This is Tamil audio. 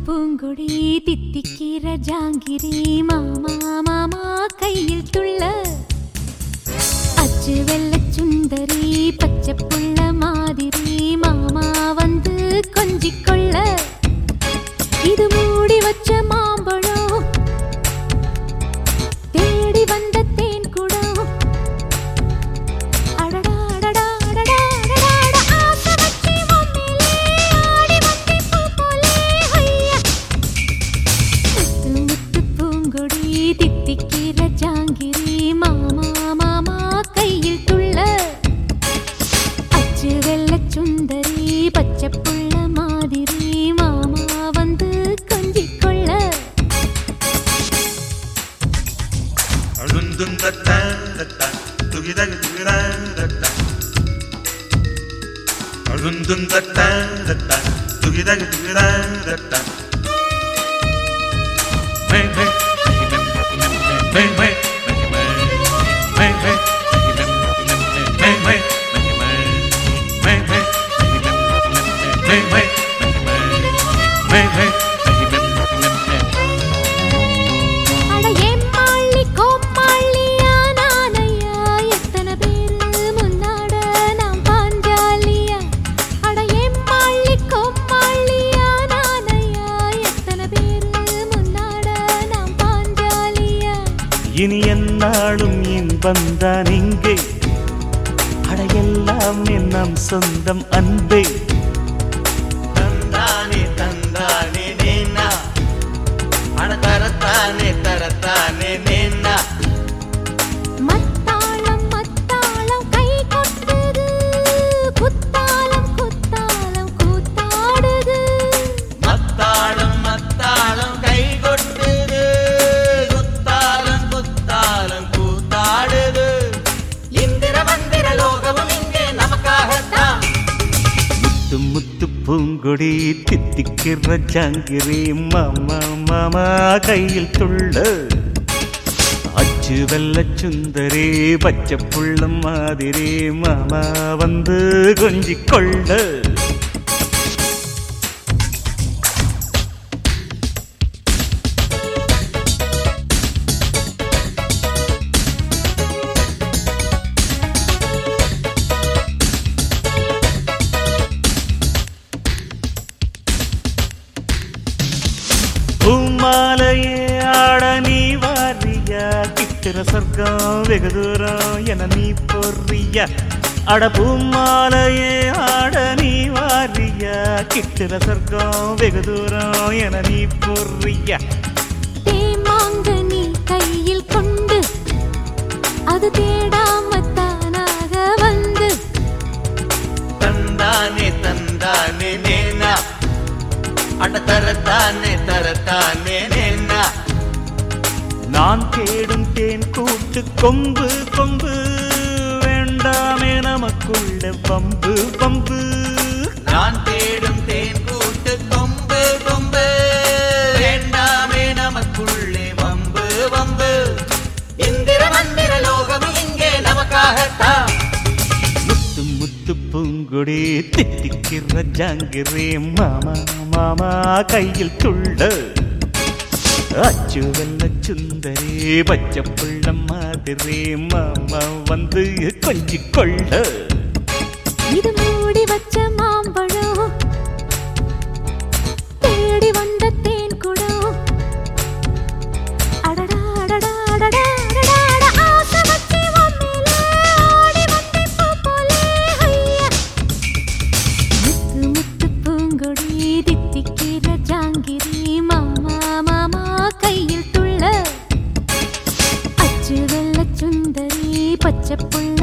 பூங்கொடி தித்திக்கிற ஜாங்கிரி மாமா மாமா கையில் துள்ள அச்சு வெள்ள சுந்தரி பச்சை புள்ள மாதிரி மாமா வந்து கொஞ்சிக்கொள்ள இது மூடி வச்ச மாம்பழம் தேடி வந்த தேன் குடம் அடடா அடடா அடடா அடடா ஆசை வச்சி மம்மிலே ஆடி வந்தி பூ போலே ஹையா முத்து பூங்கொடி தித்திக்கிற ஜாங்கிரி மாமா மாமா கையில் துள்ள அச்சு வெள்ள சுந்தரி பச்சை புள்ள மாதிரி மாமா வந்து கொஞ்சிக்கொள்ள அழுந்தும் தத்தா துகிதக துகிதா அழுந்தும் தத்தா துகிதக துகிதா மே மே மே மே இனி என்னாலும் இன்பந்தான் இங்கே அடையெல்லாம் நம் சொந்தம் அன்பே தந்தானே தந்தானே நேனா அட தரத்தானே தரத்தானே நேனா மத்தாளம் மத்தாளம் கை கொட்டுது குத்தாலம் குத்தாலம் கூத்தாடுது மத்தாளம் மத்தாளம் கை கொட்டுது குத்தாலம் குத்தாலம் கூத்தாடுது இந்திர மந்திர லோகமும் இங்கே நமக்காகத்தான் முத்து முத்து பூங்கொடி தித்திக்கிற ஜாங்கிரி மாமா மாமா கையில் துள்ள அச்சு வெள்ள சுந்தரி பச்சை புள்ள மாதிரி மாமா வந்து கொஞ்சிக்கொள்ள பூமாலையே ஆட நீ வாரியா கிட்டுற சொர்க்கம் வெகு தூரம் என நீ பொறியா அட பூமாலையே ஆட நீ வாரியா கிட்டுற சொர்க்கம் வெகு தூரம் என நீ பொறியா தேமாங்க நீ கையில் கொண்டு அது தேடாம தானாக வந்து தந்தானே தந்தானே நேனா அட தரத்தானே தரத்தானே நேனா நான் தேடும் தேன் கூட்டு கொம்பு கொம்பு வேண்டாமே நமக்குள்ள பம்பு பம்பு நான் தேடும் தேன் கூட்டு கொம்பு கொம்பு வேண்டாமே நமக்குள்ளே பம்பு பம்பு இந்திர மந்திர லோகம் இங்கே நமக்காகத்தான் முத்து முத்து பூங்கொடி தித்திக்கிற ஜாங்கிரி மாமா மாமா கையில் துள்ள அச்சு வெள்ள சுந்தரி பச்சை புள்ள மாதிரி மாமா வந்து கொஞ்சிக்கொள்ள இது மூடி வச்ச மாம்பழம் தேடி வந்த தேன் குடம் அடடா அடடா அடடா அடடா ஆசை வச்சி மம்மிலே ஆடி வந்தி பூ போலே ஹையா முத்து முத்து பூங்கொடி தித்திக்கிற ஜாங்கிரி மாமா மாமா கையில் துள்ள அச்சு வெள்ள சுந்தரி பச்சை புள்ள